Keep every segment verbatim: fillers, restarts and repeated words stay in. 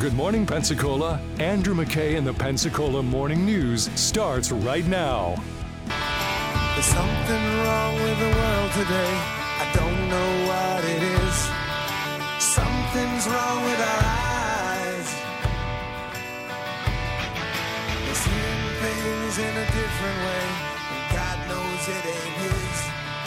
Good morning, Pensacola. Andrew McKay and the Pensacola Morning News starts right now. There's something wrong with the world today. I don't know what it is. Something's wrong with our eyes. We're seeing things in a different way, and God knows it ain't his.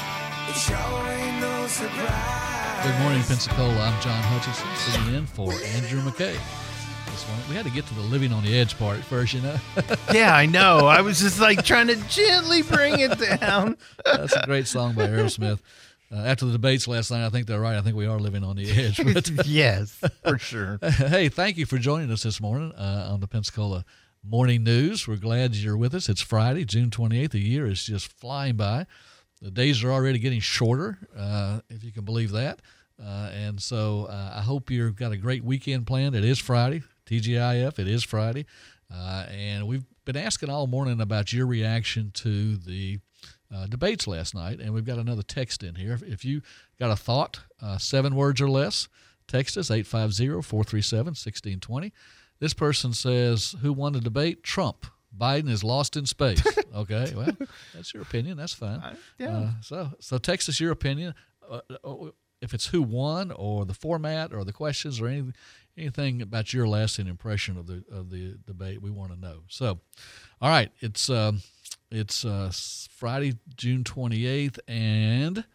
It sure ain't no surprise. Good morning, Pensacola. I'm John Hutchison, sitting in for Andrew McKay. This morning, we had to get to the living on the edge part first, you know. Yeah, I know. I was just like trying to gently bring it down. That's a great song by Aerosmith. Uh, after the debates last night, I think they're right. I think we are living on the edge. But, yes, for sure. Hey, thank you for joining us this morning uh, on the Pensacola Morning News. We're glad you're with us. It's Friday, June twenty-eighth. The year is just flying by. The days are already getting shorter, uh, if you can believe that. Uh, and so uh, I hope you've got a great weekend planned. It is Friday, T G I F. It is Friday. Uh, and we've been asking all morning about your reaction to the uh, debates last night. And we've got another text in here. If, if you got a thought, uh, seven words or less, text us, eight five zero, four three seven, one six two zero. This person says, who won the debate? Trump. Biden is lost in space. Okay, well, that's your opinion. That's fine. Uh, yeah. Uh, so, so text us your opinion. Uh, if it's who won, or the format, or the questions, or anything, anything about your lasting impression of the of the debate, we want to know. So, all right, it's um, it's uh, Friday, June twenty-eighth, and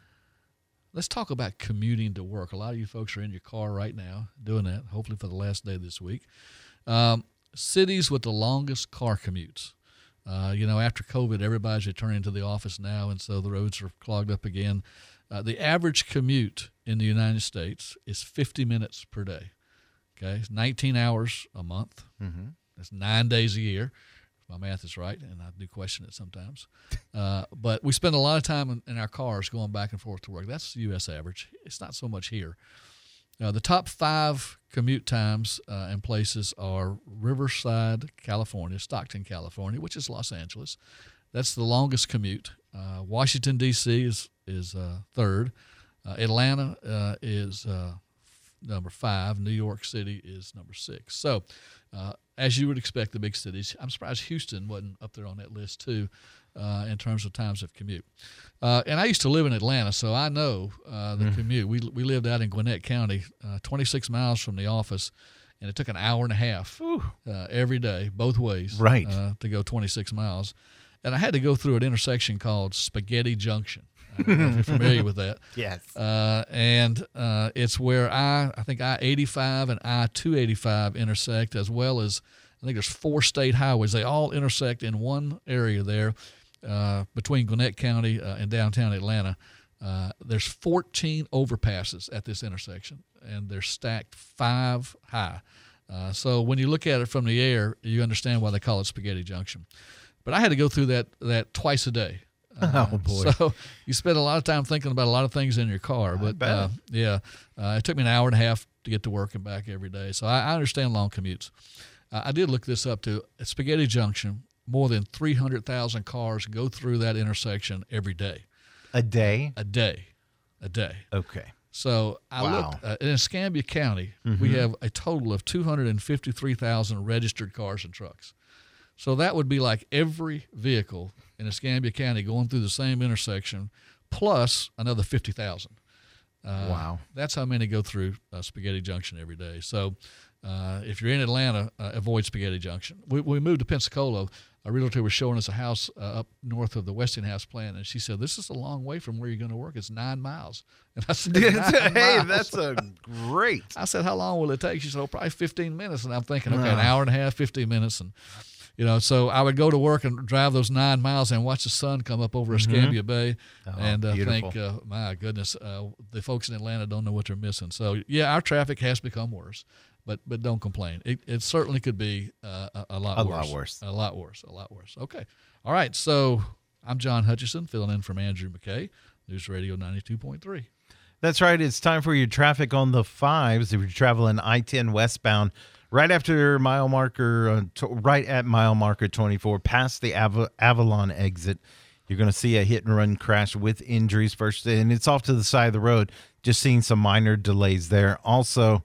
let's talk about commuting to work. A lot of you folks are in your car right now doing that. Hopefully, for the last day this week. Um, Cities with the longest car commutes. Uh, you know, after COVID, everybody's returning to the office now, and so the roads are clogged up again. Uh, the average commute in the United States is fifty minutes per day. Okay, it's nineteen hours a month. Mm-hmm. That's nine days a year. If my math is right, and I do question it sometimes. Uh, but we spend a lot of time in, in our cars going back and forth to work. That's the U S average. It's not so much here. Uh, the top five commute times uh, and places are Riverside, California, Stockton, California, which is Los Angeles. That's the longest commute. Uh, Washington, D C is is uh, third. Uh, Atlanta uh, is uh, number five. New York City is number six. So, uh, as you would expect, the big cities. I'm surprised Houston wasn't up there on that list too, uh, in terms of times of commute. Uh, and I used to live in Atlanta, so I know uh, the mm. commute. We we lived out in Gwinnett County, uh, twenty-six miles from the office, and it took an hour and a half uh, every day, both ways, right, uh, to go twenty-six miles. And I had to go through an intersection called Spaghetti Junction. I don't know if you're familiar with that. Yes. Uh, and uh, it's where I, I think I eighty-five and I two eighty-five intersect, as well as I think there's four state highways. They all intersect in one area there uh, between Gwinnett County uh, and downtown Atlanta. Uh, there's fourteen overpasses at this intersection, and they're stacked five high. Uh, so when you look at it from the air, you understand why they call it Spaghetti Junction. But I had to go through that that twice a day. Uh, oh, boy. So you spend a lot of time thinking about a lot of things in your car. But, uh, yeah, uh, it took me an hour and a half to get to work and back every day. So I, I understand long commutes. Uh, I did look this up, too. At Spaghetti Junction, more than three hundred thousand cars go through that intersection every day. A day? A day. A day. Okay. So I wow. looked. Uh, in Escambia County, mm-hmm. we have a total of two hundred fifty-three thousand registered cars and trucks. So that would be like every vehicle in Escambia County going through the same intersection, plus another fifty thousand. Uh, wow. That's how many go through uh, Spaghetti Junction every day. So uh, if you're in Atlanta, uh, avoid Spaghetti Junction. We, we moved to Pensacola. A realtor was showing us a house uh, up north of the Westinghouse plant, and she said, this is a long way from where you're going to work. It's nine miles. And I said, nine hey, miles. That's a great. I said, how long will it take? She said, oh, probably fifteen minutes. And I'm thinking, okay, an hour and a half, fifteen minutes. And You know, so I would go to work and drive those nine miles and watch the sun come up over mm-hmm. Escambia Bay, oh, and uh, think, uh, beautiful. my goodness, uh, the folks in Atlanta don't know what they're missing. So, yeah, our traffic has become worse, but but don't complain. It it certainly could be uh, a, a lot A worse. lot worse. A lot worse. A lot worse. Okay. All right. So I'm John Hutchison, filling in from Andrew McKay, News Radio ninety-two point three. That's right. It's time for your traffic on the fives. If you're traveling I ten westbound, right after mile marker, uh, t- right at mile marker twenty-four, past the Av- Avalon exit, you're going to see a hit and run crash with injuries first, and it's off to the side of the road. Just seeing some minor delays there. Also,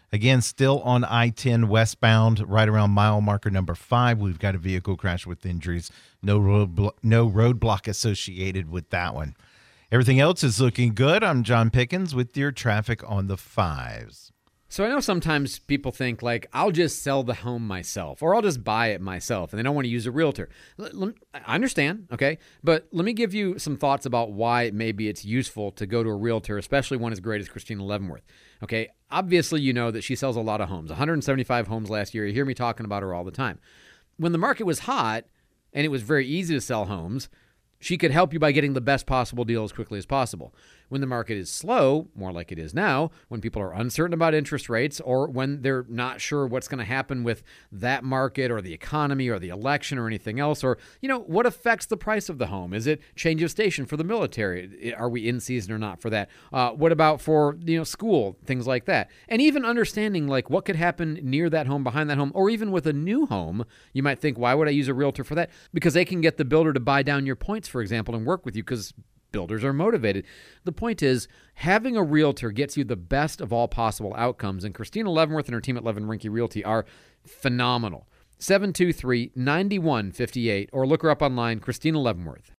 Again, still on I ten westbound, right around mile marker number five. We've got a vehicle crash with injuries. No road, no roadblock associated with that one. Everything else is looking good. I'm John Pickens with your traffic on the fives. So I know sometimes people think, like, I'll just sell the home myself, or I'll just buy it myself, and they don't want to use a realtor. L- l- I understand, okay? But let me give you some thoughts about why maybe it's useful to go to a realtor, especially one as great as Christina Leavenworth, okay? Obviously, you know that she sells a lot of homes, one hundred seventy-five homes last year. You hear me talking about her all the time. When the market was hot and it was very easy to sell homes, she could help you by getting the best possible deal as quickly as possible. When the market is slow, more like it is now, when people are uncertain about interest rates, or when they're not sure what's going to happen with that market or the economy or the election or anything else, or, you know, what affects the price of the home? Is it change of station for the military? Are we in season or not for that? Uh, what about for, you know, school, things like that? And even understanding, like, what could happen near that home, behind that home, or even with a new home. You might think, why would I use a realtor for that? Because they can get the builder to buy down your points, for example, and work with you, because builders are motivated. The point is, having a realtor gets you the best of all possible outcomes, and Christina Leavenworth and her team at Levin Rinke Realty are phenomenal. seven two three, nine one five eight, or look her up online, Christina Leavenworth.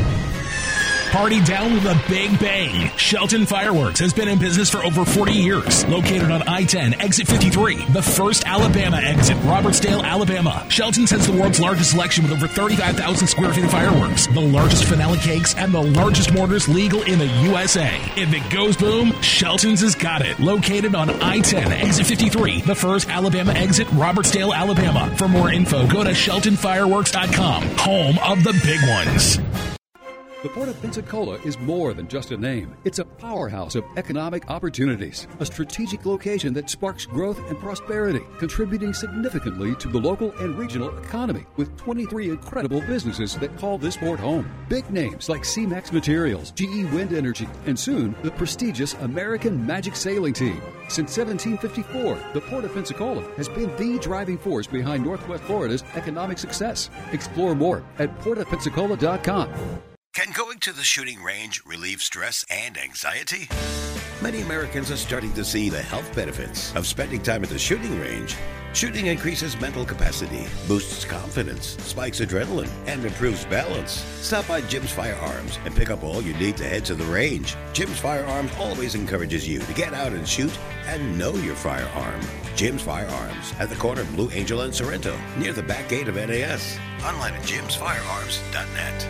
Party down with a big bang. Shelton Fireworks has been in business for over forty years. Located on I ten, exit fifty-three, the first Alabama exit, Robertsdale, Alabama. Shelton's has the world's largest selection with over thirty-five thousand square feet of fireworks, the largest finale cakes, and the largest mortars legal in the U S A. If it goes boom, Shelton's has got it. Located on I ten, exit fifty-three, the first Alabama exit, Robertsdale, Alabama. For more info, go to shelton fireworks dot com, home of the big ones. The Port of Pensacola is more than just a name. It's a powerhouse of economic opportunities, a strategic location that sparks growth and prosperity, contributing significantly to the local and regional economy, with twenty-three incredible businesses that call this port home. Big names like C-Max Materials, G E Wind Energy, and soon the prestigious American Magic Sailing Team. Since seventeen fifty-four, the Port of Pensacola has been the driving force behind Northwest Florida's economic success. Explore more at port of pensacola dot com. Can going to the shooting range relieve stress and anxiety? Many Americans are starting to see the health benefits of spending time at the shooting range. Shooting increases mental capacity, boosts confidence, spikes adrenaline, and improves balance. Stop by Jim's Firearms and pick up all you need to head to the range. Jim's Firearms always encourages you to get out and shoot and know your firearm. Jim's Firearms at the corner of Blue Angel and Sorrento, near the back gate of N A S. Online at jims firearms dot net.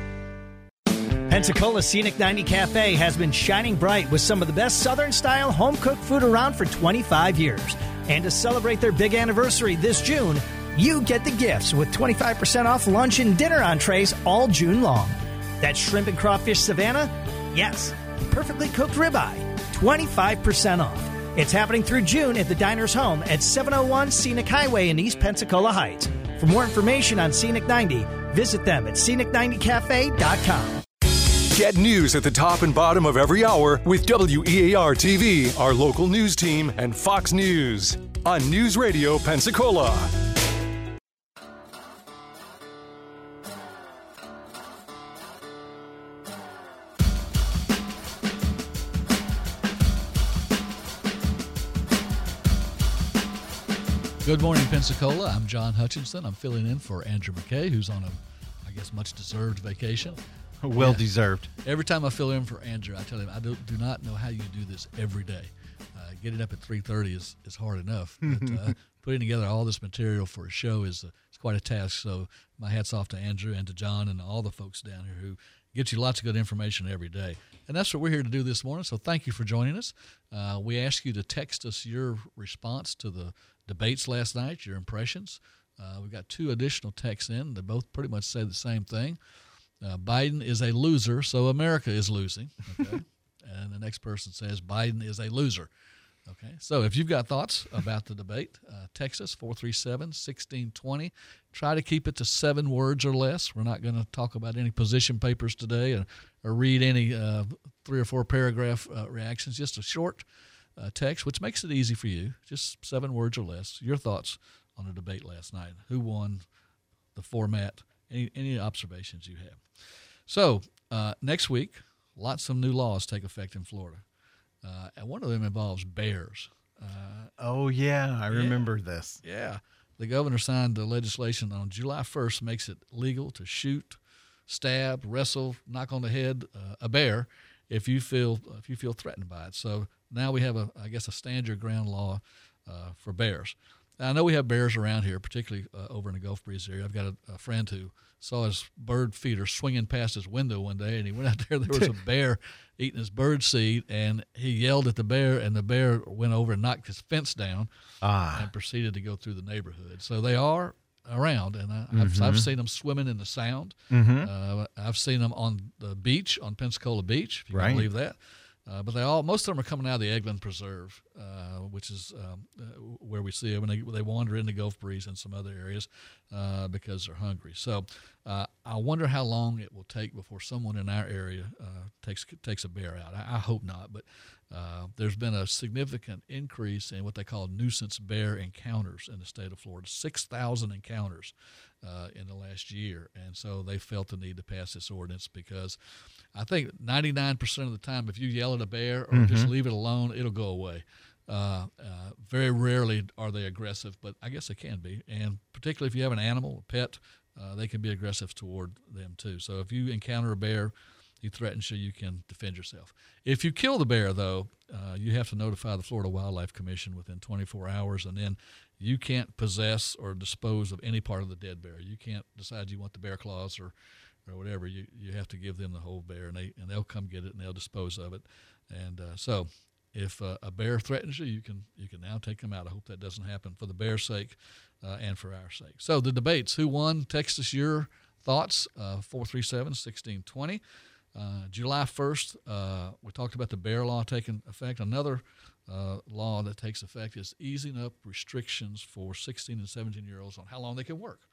Pensacola Scenic ninety Cafe has been shining bright with some of the best Southern-style home-cooked food around for twenty-five years. And to celebrate their big anniversary this June, you get the gifts with twenty-five percent off lunch and dinner entrees all June long. That shrimp and crawfish Savannah? Yes, perfectly cooked ribeye, twenty-five percent off. It's happening through June at the Diner's Home at seven oh one Scenic Highway in East Pensacola Heights. For more information on Scenic ninety, visit them at scenic ninety cafe dot com. Get news at the top and bottom of every hour with W E A R T V, our local news team, and Fox News on News Radio Pensacola. Good morning, Pensacola. I'm John Hutchinson. I'm filling in for Andrew McKay, who's on a, I guess, much-deserved vacation. Well Yeah. deserved. Every time I fill in for Andrew, I tell him, I do, do not know how you do this every day. Uh, getting up at three thirty is, is hard enough. But uh, putting together all this material for a show is uh, it's quite a task. So my hat's off to Andrew and to John and all the folks down here who get you lots of good information every day. And that's what we're here to do this morning. So thank you for joining us. Uh, we ask you to text us your response to the debates last night, your impressions. Uh, we've got two additional texts in. They both pretty much say the same thing. Uh, Biden is a loser, so America is losing. Okay, and the next person says Biden is a loser. Okay, so if you've got thoughts about the debate, uh, text us four three seven, one six two zero. Try to keep it to seven words or less. We're not going to talk about any position papers today or, or read any uh, three or four paragraph uh, reactions. Just a short uh, text, which makes it easy for you. Just seven words or less. Your thoughts on the debate last night. Who won, the format, any, any observations you have. So uh, next week, lots of new laws take effect in Florida. Uh, and one of them involves bears. Uh, Oh, yeah. I remember this. yeah. The governor signed the legislation on July first, makes it legal to shoot, stab, wrestle, knock on the head uh, a bear if you feel if you feel threatened by it. So now we have a I guess a stand your ground law uh, for bears. Now, I know we have bears around here, particularly uh, over in the Gulf Breeze area. I've got a, a friend who saw his bird feeder swinging past his window one day, and he went out there. There was a bear eating his bird seed, and he yelled at the bear, and the bear went over and knocked his fence down Ah. and proceeded to go through the neighborhood. So they are around, and I, I've, I've seen them swimming in the Sound. Mm-hmm. Uh, I've seen them on the beach, on Pensacola Beach, if you Right. can believe that. Uh, but they all, most of them are coming out of the Eglin Preserve, uh, which is um, uh, where we see them. And they, they wander into Gulf Breeze and some other areas uh, because they're hungry. So uh, I wonder how long it will take before someone in our area uh, takes takes a bear out. I, I hope not, but uh, there's been a significant increase in what they call nuisance bear encounters in the state of Florida. six thousand encounters uh, in the last year. And so they felt the need to pass this ordinance because I think ninety-nine percent of the time, if you yell at a bear or Mm-hmm. just leave it alone, it'll go away. Uh, uh, very rarely are they aggressive, but I guess they can be. And particularly if you have an animal, a pet, uh, they can be aggressive toward them too. So if you encounter a bear, he threatens you, you can defend yourself. If you kill the bear, though, uh, you have to notify the Florida Wildlife Commission within twenty-four hours, and then you can't possess or dispose of any part of the dead bear. You can't decide you want the bear claws or or whatever. You you have to give them the whole bear, and they and they'll come get it and they'll dispose of it. And uh, so, if uh, a bear threatens you, you can you can now take them out. I hope that doesn't happen for the bear's sake uh, and for our sake. So the debates: who won? Text us your thoughts. Uh, four three seven, one six two zero. Uh, July first, uh, we talked about the bear law taking effect. Another uh, law that takes effect is easing up restrictions for sixteen and seventeen year olds on how long they can work.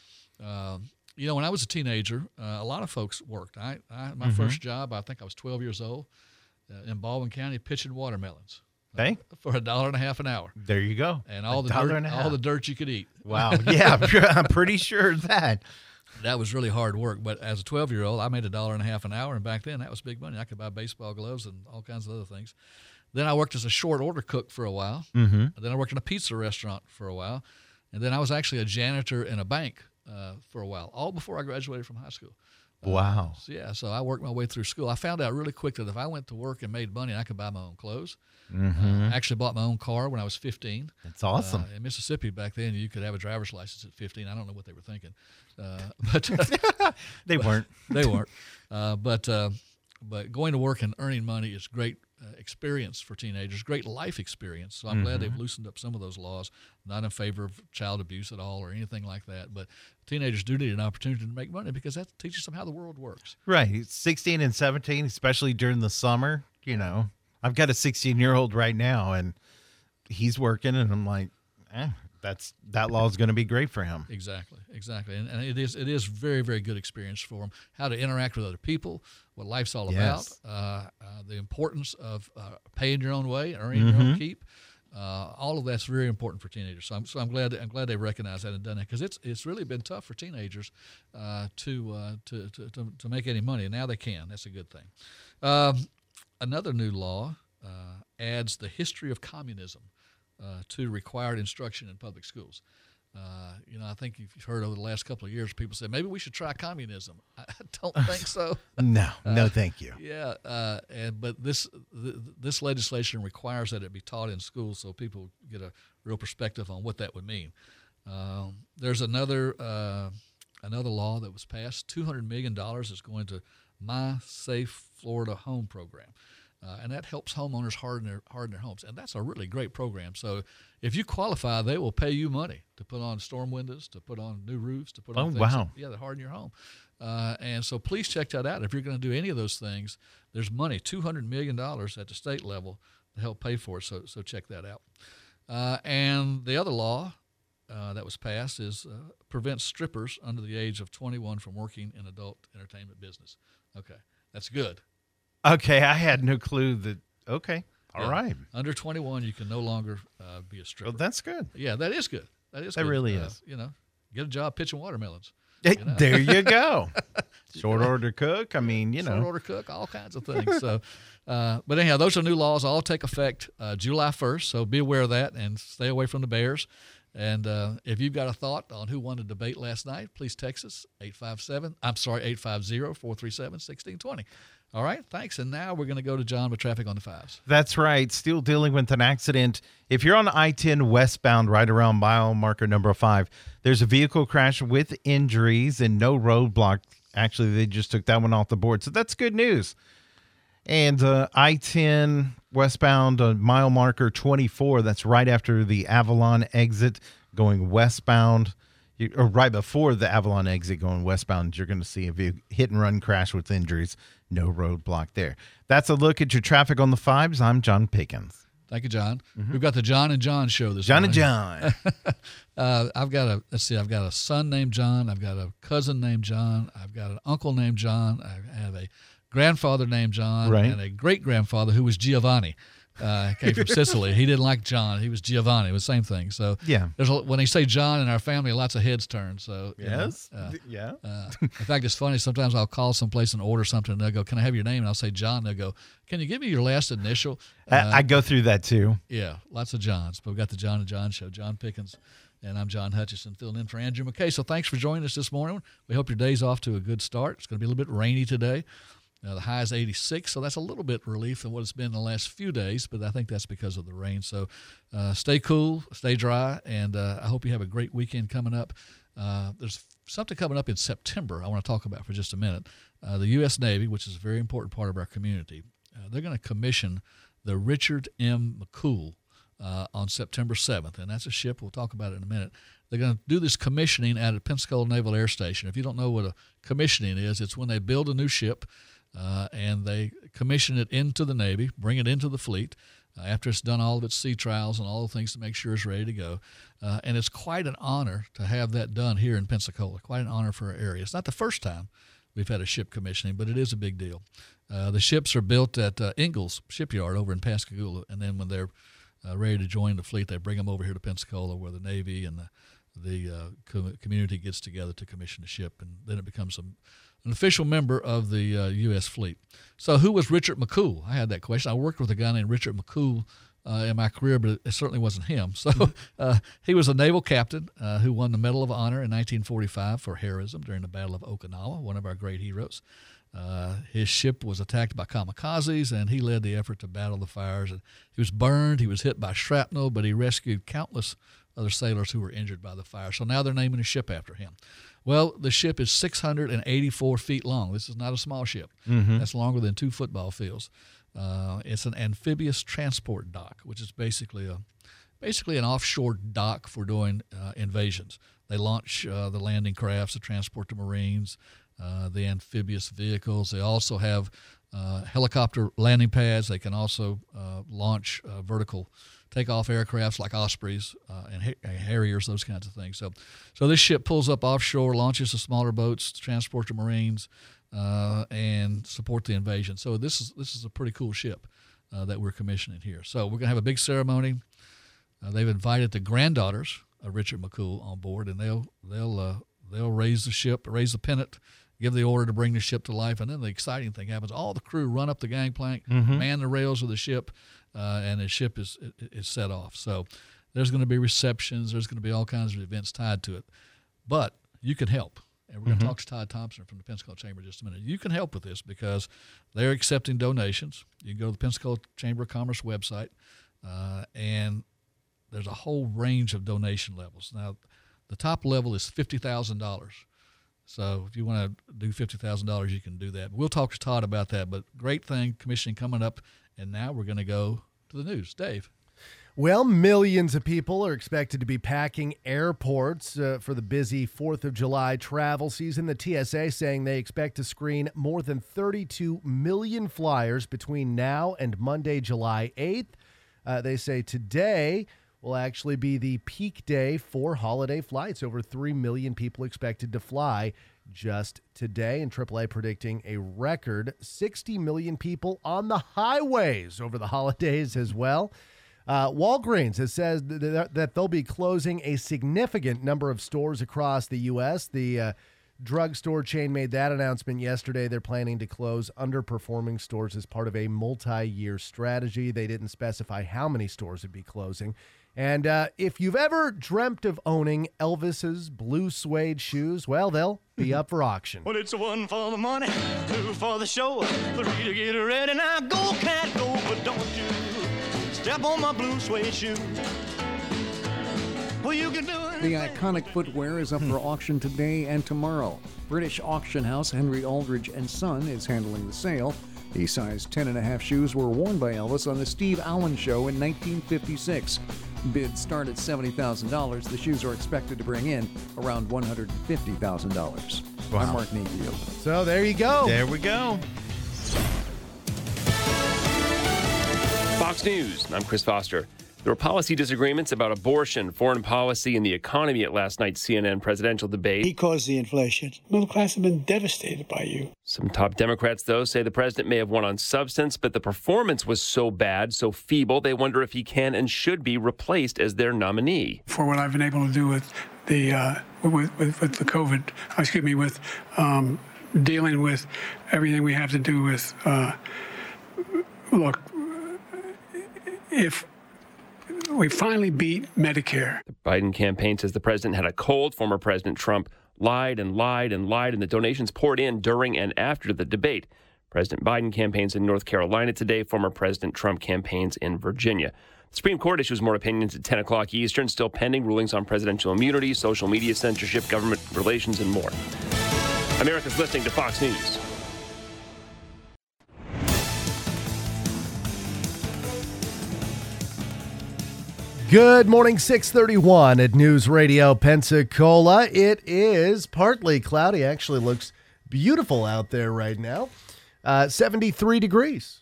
Um, You know, when I was a teenager, uh, a lot of folks worked. I, I my Mm-hmm. first job, I think I was twelve years old, uh, in Baldwin County, pitching watermelons. uh, Hey. for a dollar and a half an hour, There you go. and all A the dollar dirt, and a all half. the dirt you could eat. Wow. Yeah, I'm pre- I'm pretty sure of that. That was really hard work. But as a twelve year old, I made a dollar and a half an hour, and back then that was big money. I could buy baseball gloves and all kinds of other things. Then I worked as a short order cook for a while. Mm-hmm. Then I worked in a pizza restaurant for a while, and then I was actually a janitor in a bank uh, for a while, all before I graduated from high school. Uh, Wow. so yeah, so I worked my way through school. I found out really quick that if I went to work and made money, I could buy my own clothes. Mm-hmm. Uh, I actually bought my own car when I was fifteen. That's awesome. Uh, in Mississippi back then, you could have a driver's license at fifteen. I don't know what they were thinking, uh, but They weren't. they weren't. Uh, but uh, but going to work and earning money is great uh, experience for teenagers, great life experience. So I'm glad they've loosened up some of those laws. Not in favor of child abuse at all or anything like that. But teenagers do need an opportunity to make money because that teaches them how the world works. Right. sixteen and seventeen, especially during the summer, you know. I've got a sixteen-year-old right now, and he's working, and I'm like, eh, that's that law is going to be great for him. Exactly, exactly, and, and it is it is very very good experience for them. How to interact with other people, what life's all Yes. about, uh, uh, the importance of uh, paying your own way, earning your own keep. Uh, all of that's very important for teenagers. So I'm so I'm glad I'm glad they recognize that and done that because it's it's really been tough for teenagers uh, to, uh, to to to to make any money. And now they can. That's a good thing. Um, another new law uh, adds the history of communism uh, to required instruction in public schools. Uh, you know, I think you've heard over the last couple of years, people say maybe we should try communism. I don't think so. No, no, thank you. Yeah, uh, and but this th- this legislation requires that it be taught in schools so people get a real perspective on what that would mean. Um, there's another uh, another law that was passed. two hundred million dollars is going to My Safe Florida Home program. Uh, and that helps homeowners harden their harden their homes, and that's a really great program. So, if you qualify, they will pay you money to put on storm windows, to put on new roofs, to put on Oh, things wow. that, yeah, that harden your home. Uh, and so, please check that out. If you're going to do any of those things, there's money, two hundred million dollars at the state level to help pay for it. So, so check that out. Uh, and the other law uh, that was passed is uh, prevents strippers under the age of twenty-one from working in adult entertainment business. Okay, that's good. Okay, I had no clue that. Okay, all Yeah. right. Under twenty-one, you can no longer uh, be a stripper. Well, that's good. Yeah, that is good. That is That good. really Uh, is. You know, get a job pitching watermelons. You know? There you go. Short order cook. I mean, you know. Short order cook, all kinds of things. So, uh, but anyhow, those are new laws. All take effect uh, July first. So be aware of that and stay away from the Bears. And uh, if you've got a thought on who won the debate last night, please text us eight five seven. I'm sorry, eight five zero, four three seven, one six two zero. All right, thanks. And now we're going to go to John with traffic on the fives. That's right. Still dealing with an accident. If you're on I ten westbound, right around mile marker number five, there's a vehicle crash with injuries and no roadblock. Actually, they just took that one off the board, so that's good news. And uh, I ten westbound, uh, mile marker twenty-four, that's right after the Avalon exit going westbound, you, or right before the Avalon exit going westbound, you're going to see a vehicle, hit and run crash with injuries. No roadblock there. That's a look at your traffic on the fives. I'm John Pickens. Thank you, John. Mm-hmm. We've got the John and John show this John morning. John and John. uh, I've got a, let's see, I've got a son named John. I've got a cousin named John. I've got an uncle named John. I have a grandfather named John, right, and a great-grandfather who was Giovanni. Uh, came from Sicily. He didn't like John. He was Giovanni. It was the same thing. So yeah, there's a, when they say John in our family, lots of heads turn. So yes, you know, uh, yeah. uh, in fact, it's funny. Sometimes I'll call someplace and order something, and they'll go, "Can I have your name?" And I'll say John. They'll go, "Can you give me your last initial?" Uh, I, I go through that too. Yeah, lots of Johns. But we've got the John and John show. John Pickens. And I'm John Hutchison, filling in for Andrew McKay. So thanks for joining us this morning. We hope your day's off to a good start. It's going to be a little bit rainy today. Uh, the high is eighty-six, so that's a little bit relief than what it's been in the last few days, but I think that's because of the rain. So uh, stay cool, stay dry, and uh, I hope you have a great weekend coming up. Uh, there's something coming up in September I want to talk about for just a minute. Uh, the U S Navy, which is a very important part of our community, uh, they're going to commission the Richard M. McCool uh, on September seventh, and that's a ship. We'll talk about it in a minute. They're going to do this commissioning at a Pensacola Naval Air Station. If you don't know what a commissioning is, it's when they build a new ship, Uh, and they commission it into the Navy, bring it into the fleet uh, after it's done all of its sea trials and all the things to make sure it's ready to go. Uh, and it's quite an honor to have that done here in Pensacola, quite an honor for our area. It's not the first time we've had a ship commissioning, but it is a big deal. Uh, the ships are built at uh, Ingalls Shipyard over in Pascagoula, and then when they're uh, ready to join the fleet, they bring them over here to Pensacola where the Navy and the, the uh, co- community gets together to commission the ship, and then it becomes a an official member of the uh, U S fleet. So who was Richard McCool? I had that question. I worked with a guy named Richard McCool uh, in my career, but it certainly wasn't him. So uh, he was a naval captain uh, who won the Medal of Honor in nineteen forty-five for heroism during the Battle of Okinawa, one of our great heroes. Uh, his ship was attacked by kamikazes, and he led the effort to battle the fires. And he was burned. He was hit by shrapnel, but he rescued countless other sailors who were injured by the fire. So now they're naming a ship after him. Well, the ship is six hundred eighty-four feet long. This is not a small ship. Mm-hmm. That's longer than two football fields. Uh, it's an amphibious transport dock, which is basically a basically an offshore dock for doing uh, invasions. They launch uh, the landing crafts to transport the Marines, uh, the amphibious vehicles. They also have uh, helicopter landing pads. They can also uh, launch uh, vertical takeoff aircrafts like Ospreys uh, and Harriers, those kinds of things. So, so this ship pulls up offshore, launches the smaller boats to transport the Marines uh, and support the invasion. So this is this is a pretty cool ship uh, that we're commissioning here. So we're gonna have a big ceremony. Uh, they've invited the granddaughters of Richard McCool on board, and they'll they'll uh, they'll raise the ship, raise the pennant, give the order to bring the ship to life, and then the exciting thing happens. All the crew run up the gangplank, mm-hmm. man the rails of the ship, uh, and the ship is is set off. So there's going to be receptions. There's going to be all kinds of events tied to it. But you can help. And we're going to mm-hmm. talk to Todd Thompson from the Pensacola Chamber in just a minute. You can help with this because they're accepting donations. You can go to the Pensacola Chamber of Commerce website, uh, and there's a whole range of donation levels. Now, the top level is fifty thousand dollars. So if you want to do fifty thousand dollars, you can do that. We'll talk to Todd about that. But great thing, commissioning coming up. And now we're going to go to the news. Dave. Well, millions of people are expected to be packing airports uh, for the busy fourth of July travel season. The T S A saying they expect to screen more than thirty-two million flyers between now and Monday, July eighth. Uh, they say today will actually be the peak day for holiday flights. Over three million people expected to fly just today, and triple A predicting a record sixty million people on the highways over the holidays as well. Uh, Walgreens has said th- th- that they'll be closing a significant number of stores across the U S. The uh, drugstore chain made that announcement yesterday. They're planning to close underperforming stores as part of a multi-year strategy. They didn't specify how many stores would be closing. And uh, if you've ever dreamt of owning Elvis's blue suede shoes, well, they'll be up for auction. Well, it's one for the money, two for the show, three to get ready. Now go, cat, go, but don't you step on my blue suede shoe. Well, you can do it. The iconic footwear is up for auction today and tomorrow. British auction house Henry Aldridge and Son is handling the sale. The size ten and a half shoes were worn by Elvis on the Steve Allen Show in nineteen fifty-six. Bids start at seventy thousand dollars. The shoes are expected to bring in around one hundred fifty thousand dollars. Wow. I'm Mark Mayfield. So there you go. There we go. Fox News, I'm Chris Foster. There were policy disagreements about abortion, foreign policy, and the economy at last night's C N N presidential debate. He caused the inflation. Middle class have been devastated by you. Some top Democrats, though, say the president may have won on substance, but the performance was so bad, so feeble, they wonder if he can and should be replaced as their nominee. For what I've been able to do with the uh, with, with, with the COVID, excuse me, with um, dealing with everything we have to do with, uh, look, if we finally beat Medicare. The Biden campaign says the president had a cold. Former President Trump lied and lied and lied, and the donations poured in during and after the debate. President Biden campaigns in North Carolina today. Former President Trump campaigns in Virginia. The Supreme Court issues more opinions at ten o'clock Eastern, still pending rulings on presidential immunity, social media censorship, government relations, and more. America's listening to Fox News. Good morning, six thirty-one at News Radio Pensacola. It is partly cloudy. Actually looks beautiful out there right now. Uh, seventy-three degrees.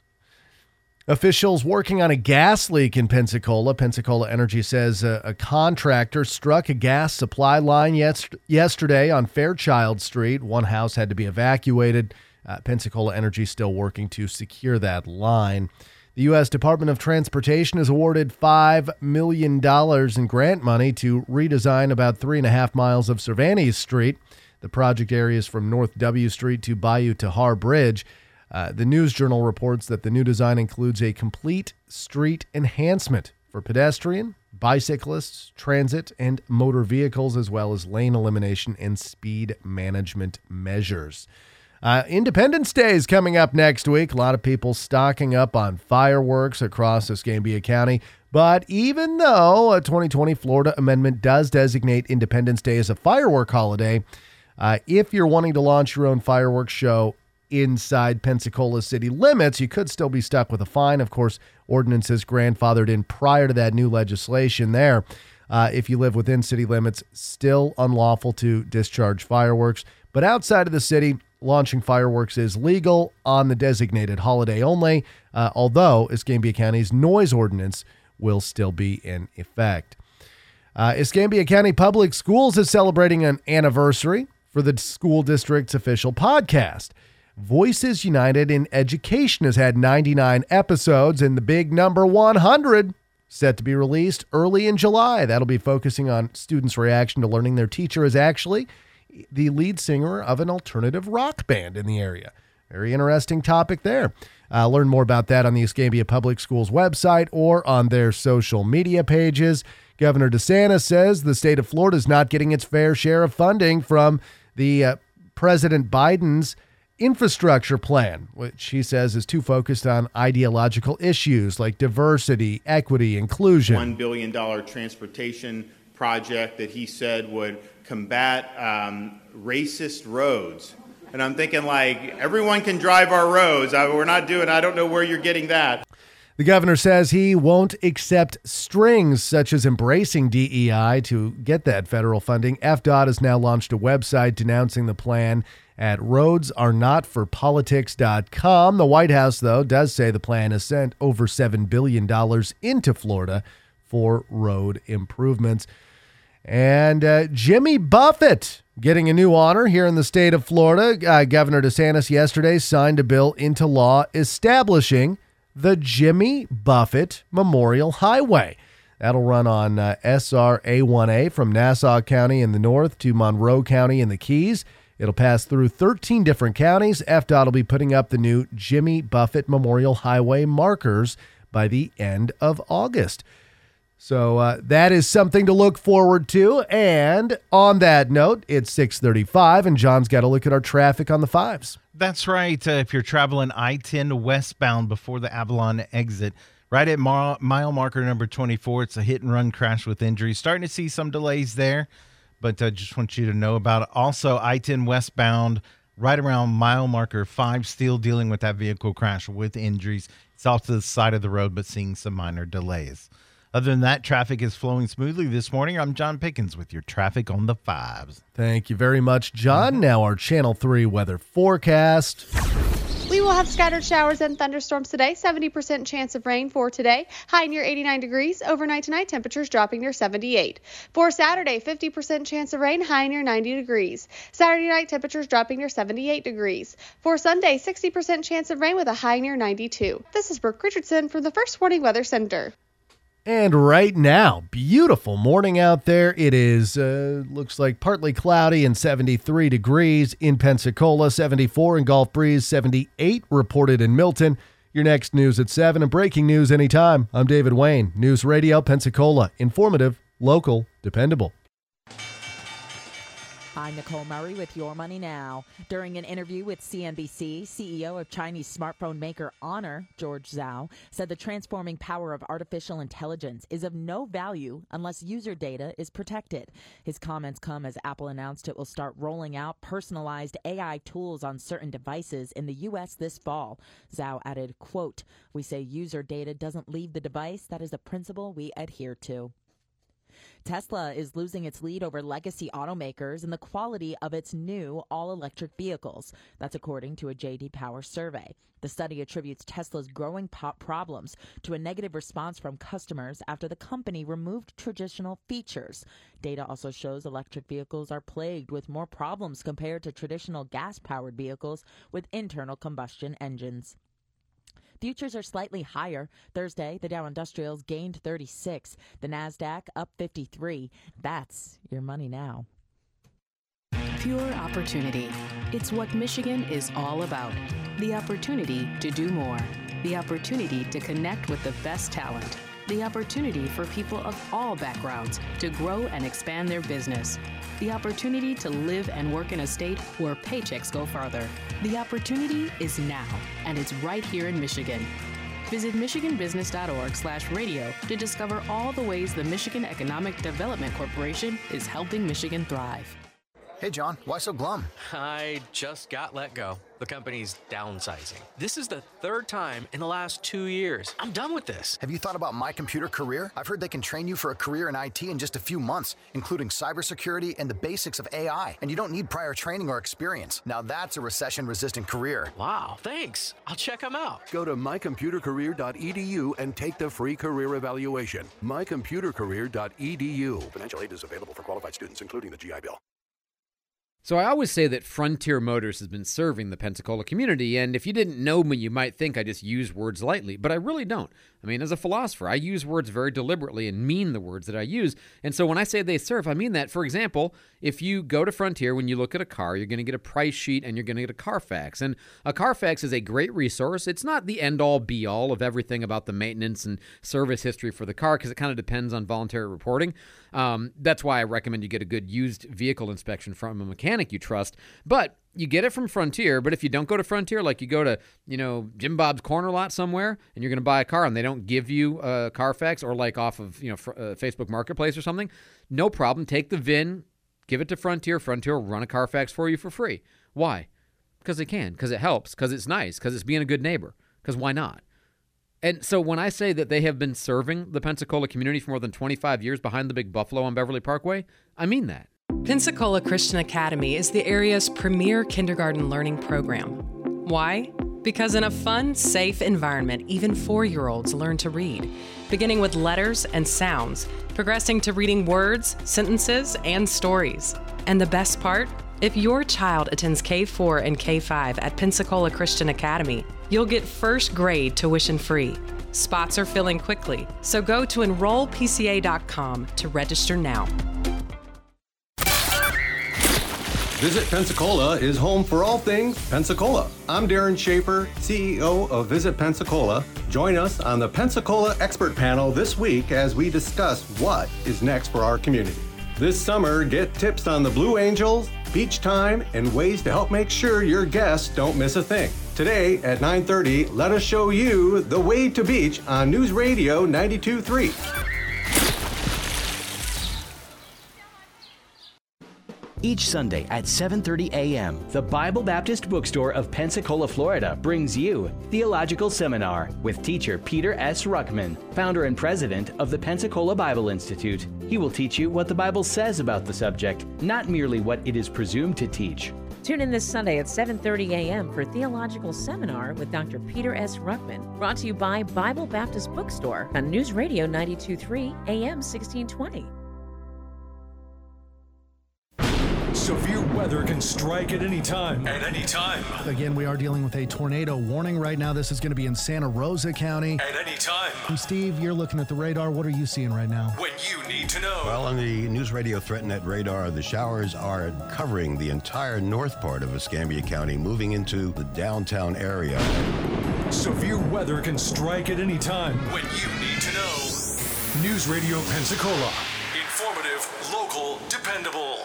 Officials working on a gas leak in Pensacola. Pensacola Energy says a, a contractor struck a gas supply line yes, yesterday on Fairchild Street. One house had to be evacuated. Uh, Pensacola Energy still working to secure that line. The U S Department of Transportation has awarded five million dollars in grant money to redesign about three and a half miles of Cervantes Street. The project area is from North W Street to Bayou Tahar Bridge. Uh, the News Journal reports that the new design includes a complete street enhancement for pedestrian, bicyclists, transit, and motor vehicles, as well as lane elimination and speed management measures. Uh, Independence Day is coming up next week. A lot of people stocking up on fireworks across Escambia County. But even though a twenty twenty Florida amendment does designate Independence Day as a firework holiday, uh, if you're wanting to launch your own fireworks show inside Pensacola city limits, you could still be stuck with a fine. Of course, ordinances grandfathered in prior to that new legislation there. Uh, if you live within city limits, still unlawful to discharge fireworks. But outside of the city, launching fireworks is legal on the designated holiday only, uh, although Escambia County's noise ordinance will still be in effect. Uh, Escambia County Public Schools is celebrating an anniversary for the school district's official podcast. Voices United in Education has had ninety-nine episodes, and the big number one hundred set to be released early in July. That'll be focusing on students' reaction to learning their teacher is actually the lead singer of an alternative rock band in the area. Very interesting topic there. Uh, learn more about that on the Escambia Public Schools website or on their social media pages. Governor DeSantis says the state of Florida is not getting its fair share of funding from the uh, President Biden's infrastructure plan, which he says is too focused on ideological issues like diversity, equity, inclusion. one billion dollars transportation project that he said would combat um, racist roads. And I'm thinking, like, everyone can drive our roads. I, we're not doing, I don't know where you're getting that. The governor says he won't accept strings such as embracing D E I to get that federal funding. F D O T has now launched a website denouncing the plan at roads are not for politics dot com. The White House, though, does say the plan has sent over seven billion dollars into Florida for road improvements. And uh, Jimmy Buffett getting a new honor here in the state of Florida. Uh, Governor DeSantis yesterday signed a bill into law establishing the Jimmy Buffett Memorial Highway. That'll run on uh, S R A one A from Nassau County in the north to Monroe County in the Keys. It'll pass through thirteen different counties. F D O T will be putting up the new Jimmy Buffett Memorial Highway markers by the end of August. So uh, that is something to look forward to. And on that note, it's six thirty-five, and John's got to look at our traffic on the fives. That's right. Uh, if you're traveling I ten westbound before the Avalon exit, right at mile, mile marker number twenty-four, it's a hit-and-run crash with injuries. Starting to see some delays there, but I uh, just want you to know about it. Also, I ten westbound, right around mile marker five, still dealing with that vehicle crash with injuries. It's off to the side of the road, but seeing some minor delays. Other than that, traffic is flowing smoothly this morning. I'm John Pickens with your traffic on the fives. Thank you very much, John. Now our Channel three weather forecast. We will have scattered showers and thunderstorms today. seventy percent chance of rain for today. High near eighty-nine degrees. Overnight tonight, temperatures dropping near seventy-eight. For Saturday, fifty percent chance of rain. High near ninety degrees. Saturday night, temperatures dropping near seventy-eight degrees. For Sunday, sixty percent chance of rain with a high near ninety-two. This is Brooke Richardson from the First Warning Weather Center. And right now, beautiful morning out there. It is, uh, looks like partly cloudy and seventy-three degrees in Pensacola, seventy-four in Gulf Breeze, seventy-eight reported in Milton. Your next news at seven and breaking news anytime. I'm David Wayne, News Radio Pensacola. Informative, local, dependable. I'm Nicole Murray with Your Money Now. During an interview with C N B C, C E O of Chinese smartphone maker Honor, George Zhao, said the transforming power of artificial intelligence is of no value unless user data is protected. His comments come as Apple announced it will start rolling out personalized A I tools on certain devices in the U S this fall. Zhao added, quote, "We say user data doesn't leave the device. That is a principle we adhere to." Tesla is losing its lead over legacy automakers in the quality of its new all-electric vehicles. That's according to a J D Power survey. The study attributes Tesla's growing pop problems to a negative response from customers after the company removed traditional features. Data also shows electric vehicles are plagued with more problems compared to traditional gas-powered vehicles with internal combustion engines. Futures are slightly higher. Thursday, the Dow Industrials gained thirty-six. The NASDAQ up fifty-three. That's Your Money Now. Pure opportunity. It's what Michigan is all about. The opportunity to do more. The opportunity to connect with the best talent. The opportunity for people of all backgrounds to grow and expand their business. The opportunity to live and work in a state where paychecks go farther. The opportunity is now, and it's right here in Michigan. Visit michigan business dot org slash radio to discover all the ways the Michigan Economic Development Corporation is helping Michigan thrive. Hey, John, why so glum? I just got let go. The company's downsizing. This is the third time in the last two years. I'm done with this. Have you thought about My Computer Career? I've heard they can train you for a career in I T in just a few months, including cybersecurity and the basics of A I. And you don't need prior training or experience. Now that's a recession-resistant career. Wow, thanks. I'll check them out. Go to my computer career dot e d u and take the free career evaluation. my computer career dot e d u. Financial aid is available for qualified students, including the G I Bill. So I always say that Frontier Motors has been serving the Pensacola community, and if you didn't know me, you might think I just use words lightly, but I really don't. I mean, as a philosopher, I use words very deliberately and mean the words that I use, and so when I say they serve, I mean that. For example, if you go to Frontier, when you look at a car, you're going to get a price sheet and you're going to get a Carfax, and a Carfax is a great resource. It's not the end-all, be-all of everything about the maintenance and service history for the car, because it kind of depends on voluntary reporting. Um, that's why I recommend you get a good used vehicle inspection from a mechanic you trust, but you get it from Frontier. But if you don't go to Frontier, like you go to, you know, Jim Bob's corner lot somewhere and you're going to buy a car and they don't give you a Carfax, or like off of, you know, uh, Facebook Marketplace or something, no problem. Take the V I N, give it to Frontier. Frontier will run a Carfax for you for free. Why? Because they can, because it helps, because it's nice, because it's being a good neighbor, because why not? And so when I say that they have been serving the Pensacola community for more than twenty-five years behind the Big Buffalo on Beverly Parkway, I mean that. Pensacola Christian Academy is the area's premier kindergarten learning program. Why? Because in a fun, safe environment, even four-year-olds learn to read, beginning with letters and sounds, progressing to reading words, sentences, and stories. And the best part? If your child attends K four and K five at Pensacola Christian Academy, you'll get first grade tuition free. Spots are filling quickly, so go to enroll p c a dot com to register now. Visit Pensacola is home for all things Pensacola. I'm Darren Schaefer, C E O of Visit Pensacola. Join us on the Pensacola Expert Panel this week as we discuss what is next for our community. This summer, get tips on the Blue Angels, beach time, and ways to help make sure your guests don't miss a thing. Today at nine thirty, let us show you the way to beach on News Radio ninety-two point three. Each Sunday at seven thirty a.m., the Bible Baptist Bookstore of Pensacola, Florida brings you Theological Seminar with teacher Peter S. Ruckman, founder and president of the Pensacola Bible Institute. He will teach you what the Bible says about the subject, not merely what it is presumed to teach. Tune in this Sunday at seven thirty a.m. for Theological Seminar with Doctor Peter S. Ruckman, brought to you by Bible Baptist Bookstore on News Radio ninety-two point three A M sixteen twenty. Severe weather can strike at any time. At any time. Again, we are dealing with a tornado warning right now. This is going to be in Santa Rosa County. At any time. And Steve, you're looking at the radar. What are you seeing right now? When you need to know. Well, on the News Radio ThreatNet radar, the showers are covering the entire north part of Escambia County, moving into the downtown area. Severe weather can strike at any time. When you need to know. News Radio Pensacola. Informative, local, dependable.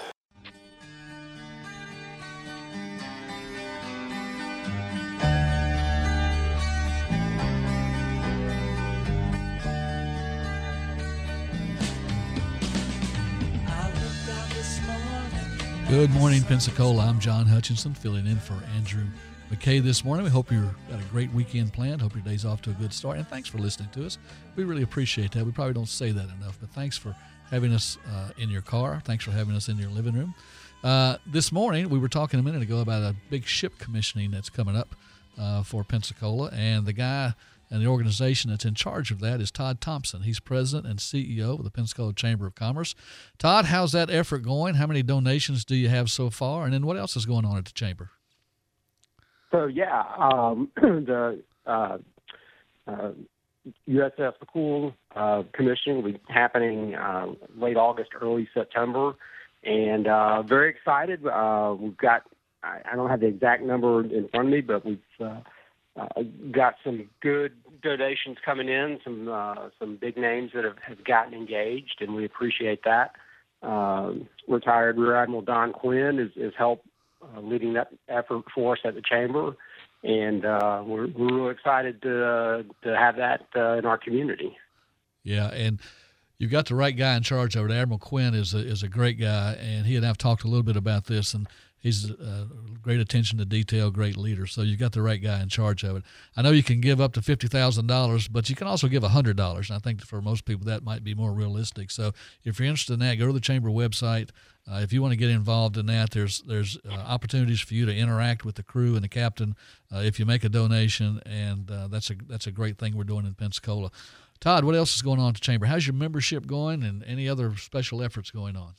Good morning, Pensacola. I'm John Hutchinson, filling in for Andrew McKay this morning. We hope you've got a great weekend planned. Hope your day's off to a good start. And thanks for listening to us. We really appreciate that. We probably don't say that enough, but thanks for having us uh, in your car. Thanks for having us in your living room. Uh, this morning, we were talking a minute ago about a big ship commissioning that's coming up uh, for Pensacola. And the guy and the organization that's in charge of that is Todd Thompson. He's president and C E O of the Pensacola Chamber of Commerce. Todd, how's that effort going? How many donations do you have so far? And then what else is going on at the Chamber? So, yeah, um, the uh, uh, U S S Cool uh, Commission will be happening uh, late August, early September. And uh, very excited. Uh, we've got, I, I don't have the exact number in front of me, but we've uh, Uh, got some good donations coming in, some uh, some big names that have, have gotten engaged, and we appreciate that. Uh, retired Rear Admiral Don Quinn is, is help uh, leading that effort for us at the Chamber, and uh, we're, we're really excited to, uh, to have that uh, in our community. Yeah, and you've got the right guy in charge of it. Admiral Quinn is a, is a great guy, and he and I have talked a little bit about this, and he's uh, great attention to detail, great leader. So you've got the right guy in charge of it. I know you can give up to fifty thousand dollars, but you can also give one hundred dollars. And I think for most people that might be more realistic. So if you're interested in that, go to the Chamber website. Uh, if you want to get involved in that, there's there's uh, opportunities for you to interact with the crew and the captain uh, if you make a donation, and uh, that's a that's a great thing we're doing in Pensacola. Todd, what else is going on at the Chamber? How's your membership going, and any other special efforts going on?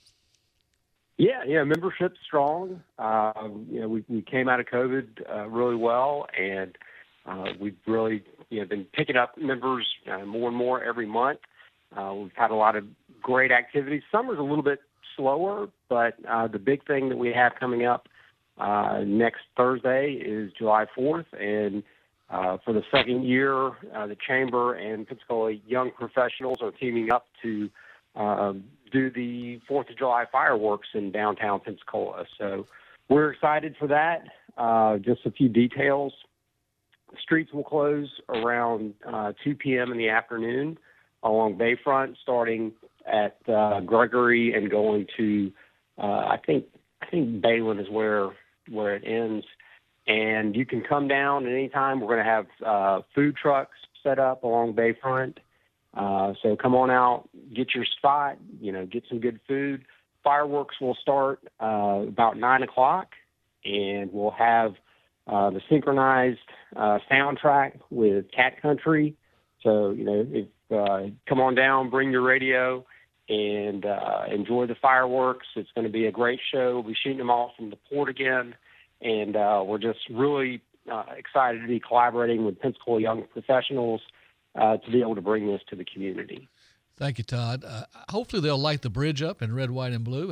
Yeah, yeah, membership's strong. Uh, you know, we, we came out of COVID uh, really well, and uh, we've really you know been picking up members uh, more and more every month. Uh, we've had a lot of great activities. Summer's a little bit slower, but uh, the big thing that we have coming up uh, next Thursday is July fourth, and uh, for the second year, uh, the Chamber and Pensacola Young Professionals are teaming up to uh, do the fourth of July fireworks in downtown Pensacola. So we're excited for that. Uh, just a few details. Streets will close around uh, two p.m. in the afternoon along Bayfront, starting at uh, Gregory and going to, uh, I think I think Balin is where where it ends. And you can come down at any time. We're going to have uh, food trucks set up along Bayfront. Uh, so come on out, get your spot, you know, get some good food. Fireworks will start uh, about nine o'clock, and we'll have uh, the synchronized uh, soundtrack with Cat Country. So, you know, if, uh, come on down, bring your radio, and uh, enjoy the fireworks. It's going to be a great show. We'll be shooting them off from the port again, and uh, we're just really uh, excited to be collaborating with Pensacola Young Professionals Uh, to be able to bring this to the community. Thank you, Todd. Uh, hopefully they'll light the bridge up in red, white, and blue, and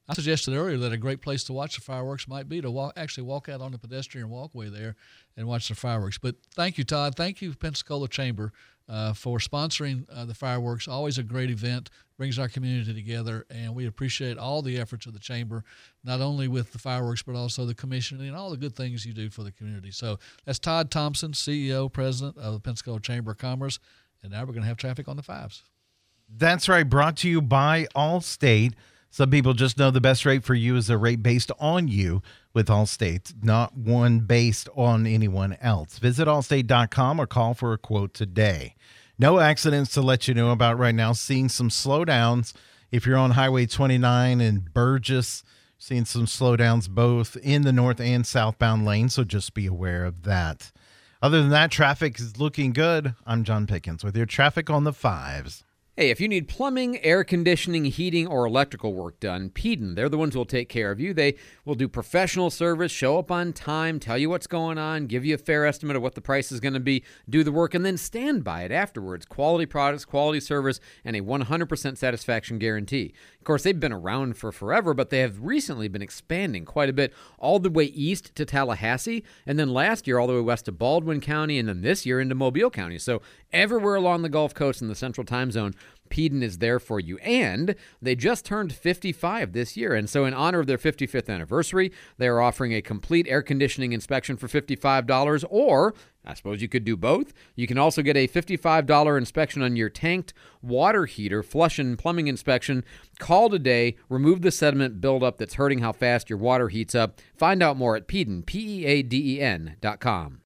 I suggested earlier that a great place to watch the fireworks might be to walk, actually walk out on the pedestrian walkway there and watch the fireworks. But thank you, Todd. Thank you, Pensacola Chamber, uh, for sponsoring uh, the fireworks. Always a great event, brings our community together, and we appreciate all the efforts of the Chamber, not only with the fireworks but also the commission and all the good things you do for the community. So that's Todd Thompson, C E O, President of the Pensacola Chamber of Commerce, and now we're going to have traffic on the fives. That's right, brought to you by Allstate. Some people just know the best rate for you is a rate based on you with Allstate, not one based on anyone else. Visit allstate dot com or call for a quote today. No accidents to let you know about right now. Seeing some slowdowns if you're on Highway twenty-nine in Burgess. Seeing some slowdowns both in the north and southbound lanes, so just be aware of that. Other than that, traffic is looking good. I'm John Pickens with your traffic on the fives. Hey, if you need plumbing, air conditioning, heating, or electrical work done, Peden, they're the ones who will take care of you. They will do professional service, show up on time, tell you what's going on, give you a fair estimate of what the price is going to be, do the work, and then stand by it afterwards. Quality products, quality service, and a one hundred percent satisfaction guarantee. Of course, they've been around for forever, but they have recently been expanding quite a bit, all the way east to Tallahassee, and then last year all the way west to Baldwin County, and then this year into Mobile County. So everywhere along the Gulf Coast and the Central Time Zone, Peden is there for you. And they just turned fifty-five this year. And so in honor of their fifty-fifth anniversary, they are offering a complete air conditioning inspection for fifty-five dollars, or I suppose you could do both. You can also get a fifty-five dollars inspection on your tanked water heater, flush and plumbing inspection. Call today. Remove the sediment buildup that's hurting how fast your water heats up. Find out more at Peden, P E A D E N dot com.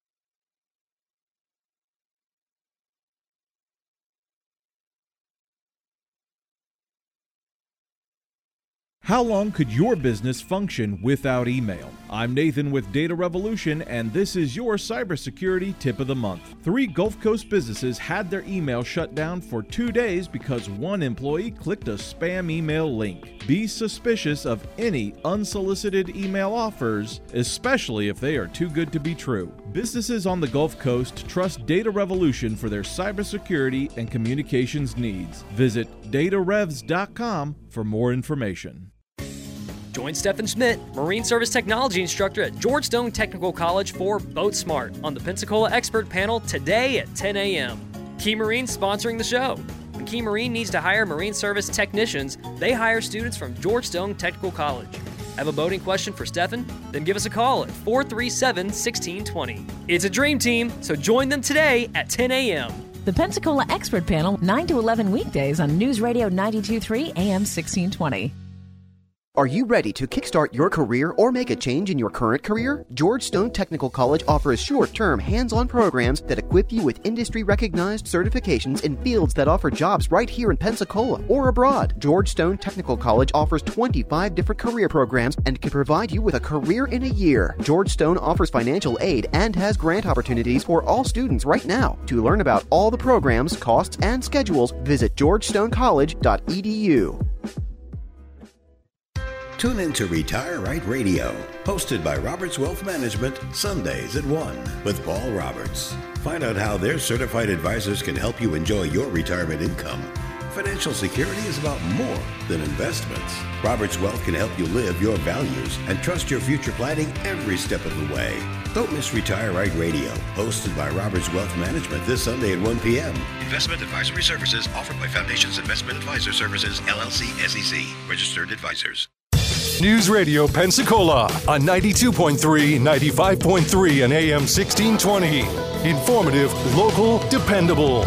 How long could your business function without email? I'm Nathan with Data Revolution, and this is your cybersecurity tip of the month. Three Gulf Coast businesses had their email shut down for two days because one employee clicked a spam email link. Be suspicious of any unsolicited email offers, especially if they are too good to be true. Businesses on the Gulf Coast trust Data Revolution for their cybersecurity and communications needs. Visit data revs dot com for more information. Join Stephen Schmidt, Marine Service Technology Instructor at Georgetown Technical College for Boat Smart on the Pensacola Expert Panel today at ten a.m. Key Marine sponsoring the show. When Key Marine needs to hire Marine Service technicians, they hire students from Georgetown Technical College. Have a boating question for Stephen? Then give us a call at four three seven, one six two zero. It's a dream team, so join them today at ten a.m. The Pensacola Expert Panel, nine to eleven weekdays on News Radio ninety-two point three A M sixteen twenty. Are you ready to kickstart your career or make a change in your current career? Georgetown Technical College offers short-term, hands-on programs that equip you with industry-recognized certifications in fields that offer jobs right here in Pensacola or abroad. Georgetown Technical College offers twenty-five different career programs and can provide you with a career in a year. Georgetown offers financial aid and has grant opportunities for all students right now. To learn about all the programs, costs, and schedules, visit georgetown college dot e d u. Tune in to Retire Right Radio, hosted by Roberts Wealth Management, Sundays at one with Paul Roberts. Find out how their certified advisors can help you enjoy your retirement income. Financial security is about more than investments. Roberts Wealth can help you live your values and trust your future planning every step of the way. Don't miss Retire Right Radio, hosted by Roberts Wealth Management this Sunday at one p.m. Investment advisory services offered by Foundations Investment Advisor Services, L L C, S E C, registered advisors. News Radio Pensacola on ninety-two point three, ninety-five point three, and A M sixteen twenty. Informative, local, dependable.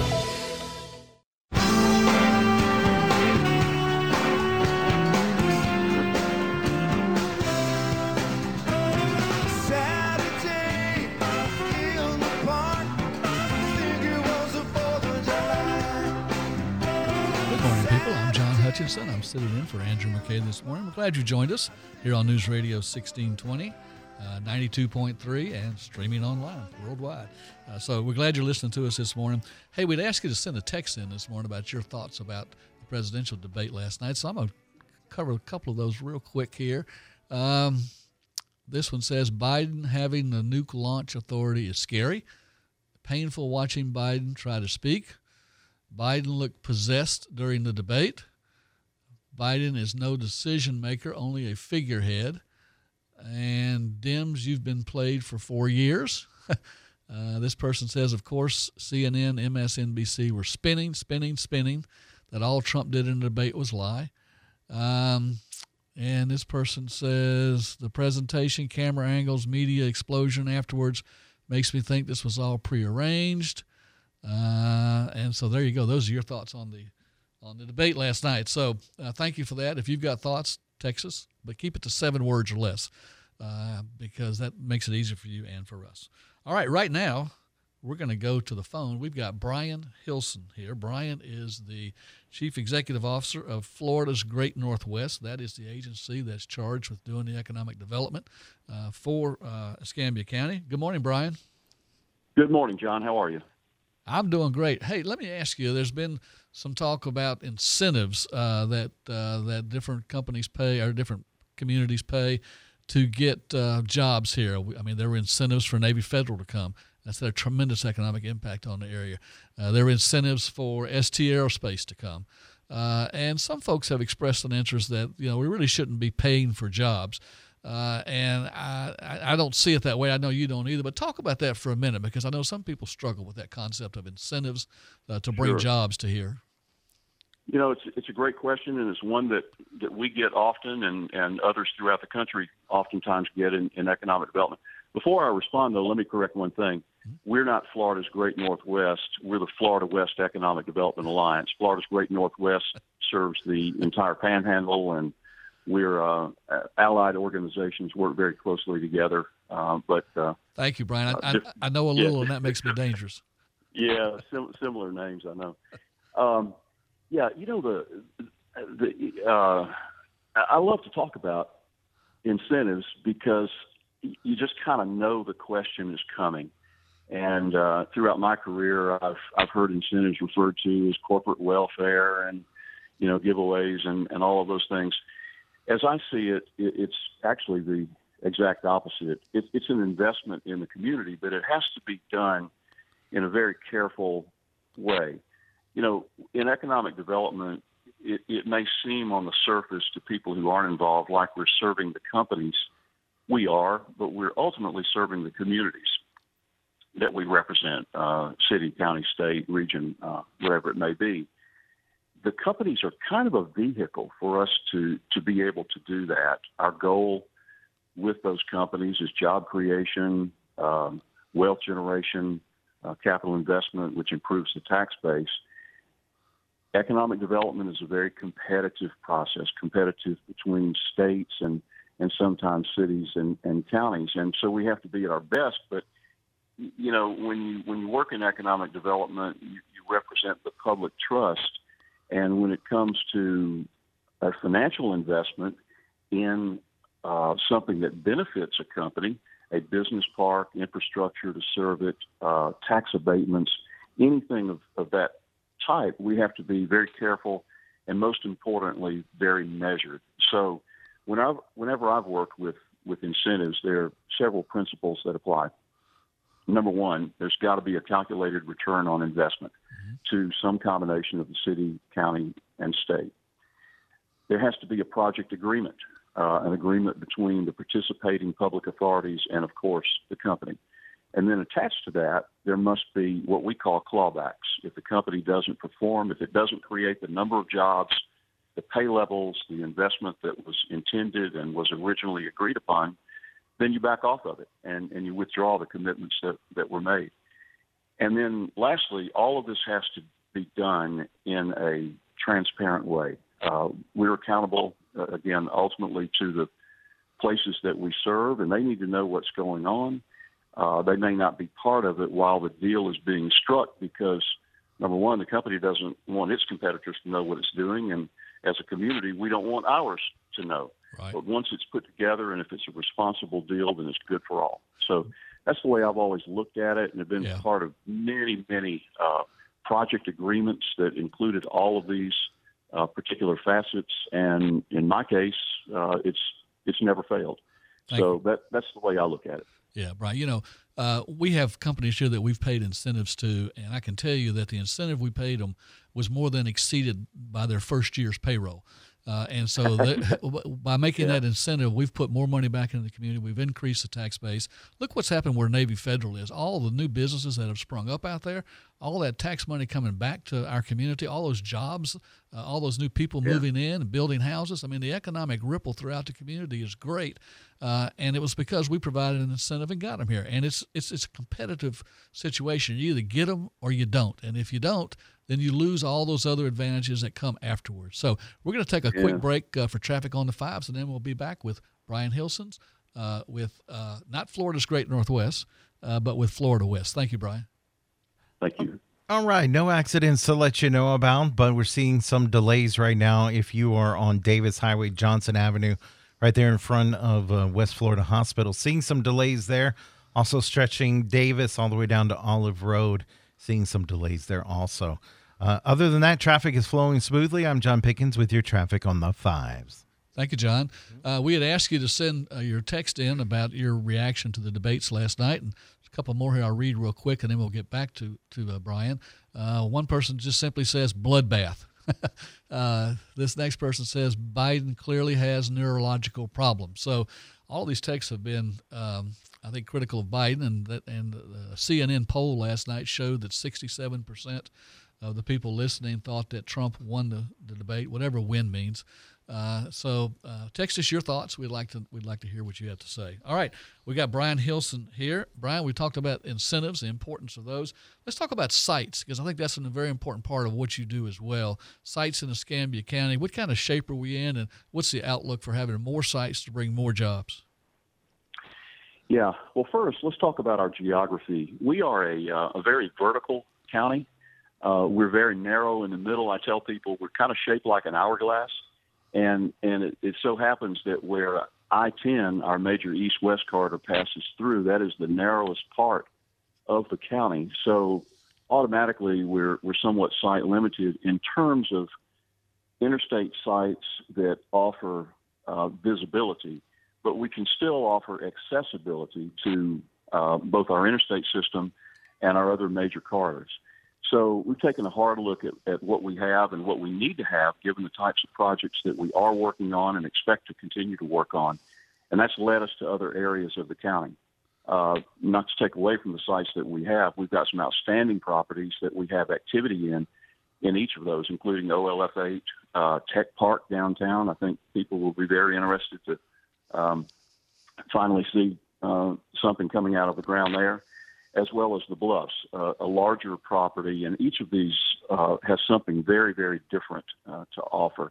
I'm sitting in for Andrew McKay this morning. We're glad you joined us here on News Radio sixteen twenty, uh, ninety-two point three, and streaming online worldwide. Uh, so we're glad you're listening to us this morning. Hey, we'd ask you to send a text in this morning about your thoughts about the presidential debate last night. So I'm going to cover a couple of those real quick here. Um, this one says, Biden having the nuke launch authority is scary. Painful watching Biden try to speak. Biden looked possessed during the debate. Biden is no decision maker, only a figurehead. And Dems, you've been played for four years. uh, this person says, of course, C N N, M S N B C were spinning, spinning, spinning, that all Trump did in the debate was lie. Um, and this person says, the presentation, camera angles, media explosion afterwards makes me think this was all prearranged. Uh, and so there you go. Those are your thoughts on the on the debate last night. So uh, thank you for that. If you've got thoughts, text us, but keep it to seven words or less uh, because that makes it easier for you and for us. All right, right now, we're going to go to the phone. We've got Brian Hilson here. Brian is the Chief Executive Officer of Florida's Great Northwest. That is the agency that's charged with doing the economic development uh, for uh, Escambia County. Good morning, Brian. Good morning, John. How are you? I'm doing great. Hey, let me ask you, there's been some talk about incentives uh, that uh, that different companies pay or different communities pay to get uh, jobs here. I mean, there were incentives for Navy Federal to come. That's had a tremendous economic impact on the area. Uh, there were incentives for S T Aerospace to come. Uh, and some folks have expressed an interest that, you know, we really shouldn't be paying for jobs. Uh, and I, I don't see it that way. I know you don't either. But talk about that for a minute, because I know some people struggle with that concept of incentives uh, to bring Sure. jobs to here. You know, it's it's a great question, and it's one that, that we get often, and, and others throughout the country oftentimes get in, in economic development. Before I respond, though, let me correct one thing. We're not Florida's Great Northwest. We're the Florida West Economic Development Alliance. Florida's Great Northwest serves the entire Panhandle, and we're uh, allied organizations, work very closely together. Uh, but uh, Thank you, Brian. I, uh, I, I know a yeah. little, and that makes me dangerous. Yeah, sim- similar names, I know. Um, yeah, you know, the the uh, I love to talk about incentives because you just kind of know the question is coming. And uh, throughout my career, I've I've heard incentives referred to as corporate welfare and, you know, giveaways and, and all of those things. As I see it, it it's actually the exact opposite. It, it's an investment in the community, but it has to be done in a very careful way. You know, in economic development, it, it may seem on the surface to people who aren't involved like we're serving the companies. We are, but we're ultimately serving the communities that we represent, uh, city, county, state, region, uh, wherever it may be. The companies are kind of a vehicle for us to, to be able to do that. Our goal with those companies is job creation, um, wealth generation, uh, capital investment, which improves the tax base. Economic development is a very competitive process, competitive between states and, and sometimes cities and, and counties. And so we have to be at our best, but you know, when you when you work in economic development, you, you represent the public trust. And when it comes to a financial investment in uh, something that benefits a company, a business park, infrastructure to serve it, uh, tax abatements, anything of, of that type, we have to be very careful and, most importantly, very measured. So when I've, whenever I've worked with, with incentives, there are several principles that apply. Number one, there's got to be a calculated return on investment mm-hmm. to some combination of the city, county, and state. There has to be a project agreement, uh, an agreement between the participating public authorities and, of course, the company. And then attached to that, there must be what we call clawbacks. If the company doesn't perform, if it doesn't create the number of jobs, the pay levels, the investment that was intended and was originally agreed upon, then you back off of it and, and you withdraw the commitments that, that were made. And then lastly, all of this has to be done in a transparent way. Uh, we're accountable, uh, again, ultimately to the places that we serve, and they need to know what's going on. Uh, they may not be part of it while the deal is being struck because, number one, the company doesn't want its competitors to know what it's doing, and as a community, we don't want ours to know. Right. But once it's put together and if it's a responsible deal, then it's good for all. So that's the way I've always looked at it, and have been yeah. part of many, many uh, project agreements that included all of these uh, particular facets. And in my case, uh, it's it's never failed. Thank so that that's the way I look at it. Yeah, Brian, you know, uh, we have companies here that we've paid incentives to, and I can tell you that the incentive we paid them was more than exceeded by their first year's payroll. Uh, and so that, by making yeah. that incentive, we've put more money back into the community. We've increased the tax base. Look what's happened where Navy Federal is. All the new businesses that have sprung up out there, all that tax money coming back to our community, all those jobs, uh, all those new people yeah. moving in and building houses. I mean, the economic ripple throughout the community is great. Uh, and it was because we provided an incentive and got them here. And it's, it's, it's a competitive situation. You either get them or you don't. And if you don't, then you lose all those other advantages that come afterwards. So we're going to take a yeah. quick break uh, for Traffic on the Fives, and then we'll be back with Brian Hilsons, uh, with uh, not Florida's Great Northwest, uh, but with Florida West. Thank you, Brian. Thank you. All right, no accidents to let you know about, but we're seeing some delays right now if you are on Davis Highway, Johnson Avenue, right there in front of uh, West Florida Hospital. Seeing some delays there, also stretching Davis all the way down to Olive Road, seeing some delays there also. Uh, other than that, traffic is flowing smoothly. I'm John Pickens with your Traffic on the Fives. Thank you, John. Uh, we had asked you to send uh, your text in about your reaction to the debates last night, and a couple more here I'll read real quick, and then we'll get back to, to uh, Brian. Uh, one person just simply says, bloodbath. uh, this next person says, Biden clearly has neurological problems. So all these texts have been, um, I think, critical of Biden, and, that, and the C N N poll last night showed that sixty-seven percent of the people listening thought that Trump won the, the debate, whatever win means. Uh, so uh, text us your thoughts. We'd like to we'd like to hear what you have to say. All right, we got Brian Hilson here. Brian, we talked about incentives, the importance of those. Let's talk about sites, because I think that's a very important part of what you do as well. Sites in Escambia County. What kind of shape are we in, and what's the outlook for having more sites to bring more jobs? Yeah. Well, first, let's talk about our geography. We are a uh, a very vertical county. Uh, we're very narrow in the middle. I tell people we're kind of shaped like an hourglass. And and it, it so happens that where I ten, our major east-west corridor, passes through, that is the narrowest part of the county. So automatically we're we're somewhat site limited in terms of interstate sites that offer uh, visibility, but we can still offer accessibility to uh, both our interstate system and our other major corridors. So we've taken a hard look at, at what we have and what we need to have, given the types of projects that we are working on and expect to continue to work on. And that's led us to other areas of the county. Uh, not to take away from the sites that we have, we've got some outstanding properties that we have activity in, in each of those, including O L F eight, uh, Tech Park downtown. I think people will be very interested to um, finally see uh, something coming out of the ground there, as well as the Bluffs, uh, a larger property, and each of these uh, has something very, very different uh, to offer.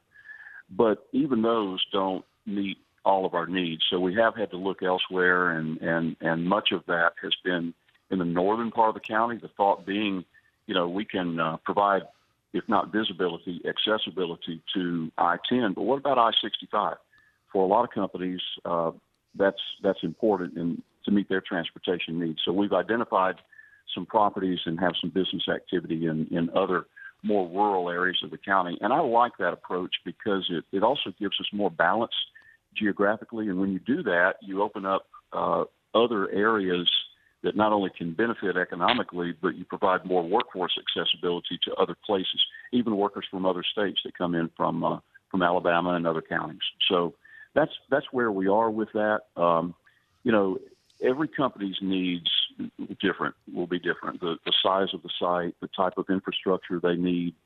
But even those don't meet all of our needs, so we have had to look elsewhere, and, and, and much of that has been in the northern part of the county, the thought being, you know, we can uh, provide, if not visibility, accessibility to I ten, but what about I sixty-five? For a lot of companies, uh, that's, that's important in to meet their transportation needs. So we've identified some properties and have some business activity in, in other more rural areas of the county. And I like that approach because it, it also gives us more balance geographically. And when you do that, you open up uh, other areas that not only can benefit economically, but you provide more workforce accessibility to other places, even workers from other states that come in from uh, from Alabama and other counties. So that's that's where we are with that. Um, you know, every company's needs different will be different. The, the size of the site, the type of infrastructure they need,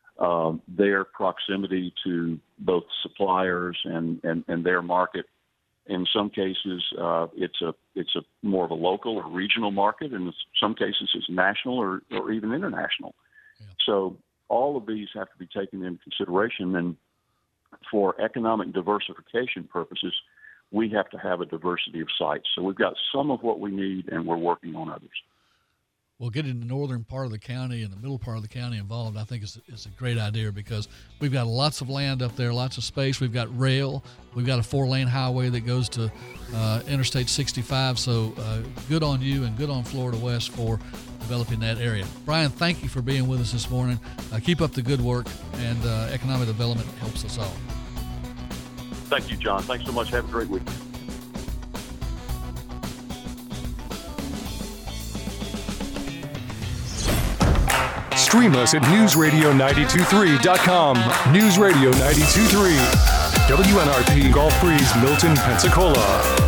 um, their proximity to both suppliers and, and, and their market. In some cases, uh, it's a it's a more of a local or regional market, and in some cases it's national or, or even international. Yeah. So all of these have to be taken into consideration, and for economic diversification purposes, we have to have a diversity of sites. So we've got some of what we need, and we're working on others. Well, getting the northern part of the county and the middle part of the county involved, I think is, is a great idea, because we've got lots of land up there, lots of space. We've got rail. We've got a four-lane highway that goes to uh, Interstate sixty-five. So uh, good on you and good on Florida West for developing that area. Brian, thank you for being with us this morning. Uh, keep up the good work, and uh, economic development helps us all. Thank you, John. Thanks so much. Have a great week. Stream us at news radio nine two three dot com. News Radio ninety-two point three. W N R P Gulf Breeze, Milton, Pensacola.